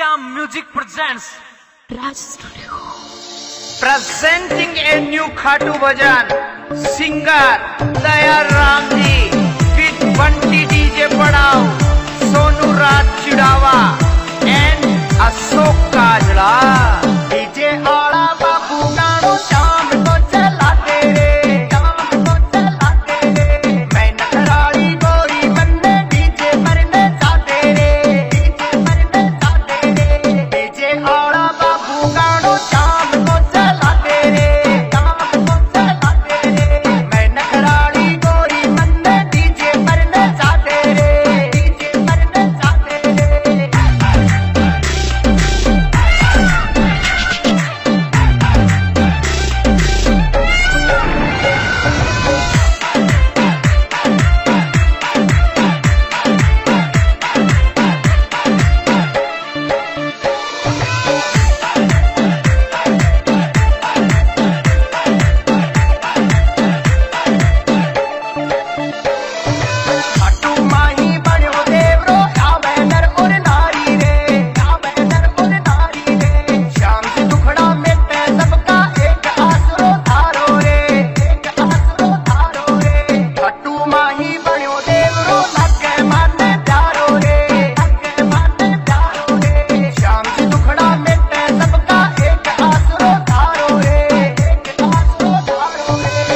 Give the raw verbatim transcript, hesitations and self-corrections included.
Shyam Music presents Raj Studio. Presenting a new Khatu Bhajan singer Dayal Ramji with Bunty D J Padao, Sonu Raj Chidawa and Ashok Kajla. D J Ala Babu Gano Sham ko chalate re, Sham ko chalate re. Main nakrali gori banne D J marne saate re, D J marne saate re. D J Ala Babu Gano Sham ko chalate re, Sham ko chalate re. Main nakrali gori banne D J marne saate re, D J marne saate re. Khatu माही बन्यो देवरो आवे नर और नारी रे, आवे नर और नारी रे। श्याम से दुखड़ा मिटे सबका एक आसरो धारो रे, एक आसरो धारो रे। खाटू माही बन्यो देवरो लगे माने प्यारो रे, लगे माने प्यारो रे। श्याम से दुखड़ा मिटे सबका एक आसरो धारो रे, एक आसरो धारो रे।